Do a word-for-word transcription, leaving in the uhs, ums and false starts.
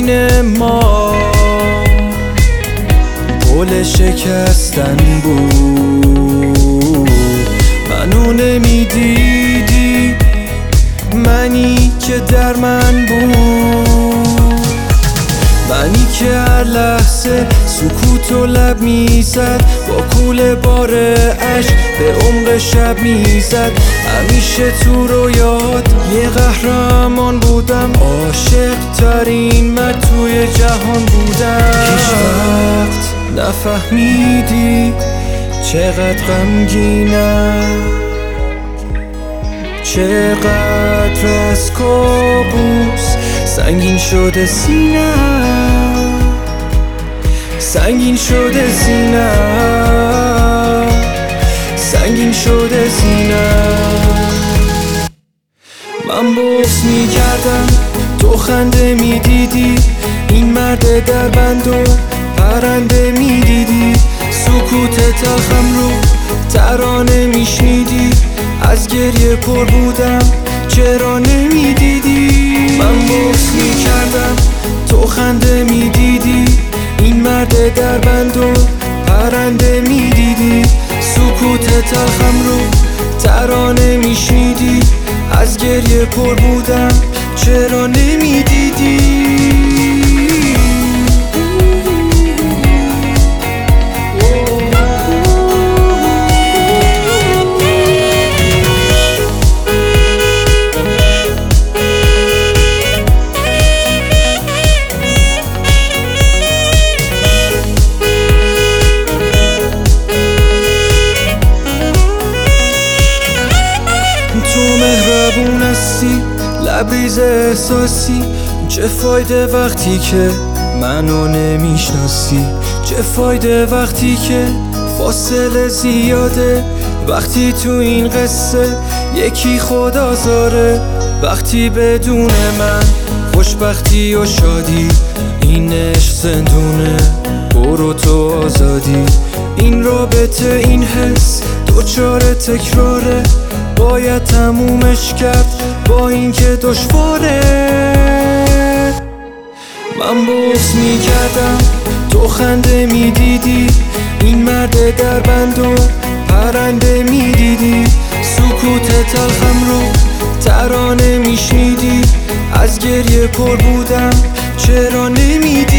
بین ما پل شکستن بود. منو نمیدیدی، منی که در من بود، منی که هر لحظه سکوت و لب میزد، با کوله بار عشق به عمق شب میزد. همیشه تو رویات یه قهرمان بودم، عاشق ترین مرد توی جهان بودم. هیچ وقت نفهمیدی چقدر غمگینم، چقدر از کابوس سنگین شده سینم، سنگین شده سینم، سنگین شده سینم. من بغض میکردم، تو خنده میدیدی، این مرد در بند و پرنده میدیدی. سکوت تلخم رو ترانه میشنیدی، از گریه پر بودم چرا نمیدیدی. من بغض میکردم، تو خنده میدیدی، این مرد در بند و پرنده میدیدی. سکوت تلخم رو ترانه میشنیدی، از گریه پر بودم چرا نمیدیدی. تو مهربون هستی، لبریز احساسی. چه فایده وقتی که منو نمیشناسی، چه فایده وقتی که فاصله زیاده، وقتی تو این قصه یکی خدازاره، وقتی بدون من خوشبختی و شادی. این عشق زندونه، برو تو آزادی. این رابطه، این حس دوچار تکراره، باید تمومش کرد با این که دشواره. من بغض میکردم، تو خنده میدیدی، این مرد در بند و پرنده میدیدی. سکوت تلخم رو ترانه میشنیدی، از گریه پر بودم چرا نمیدی.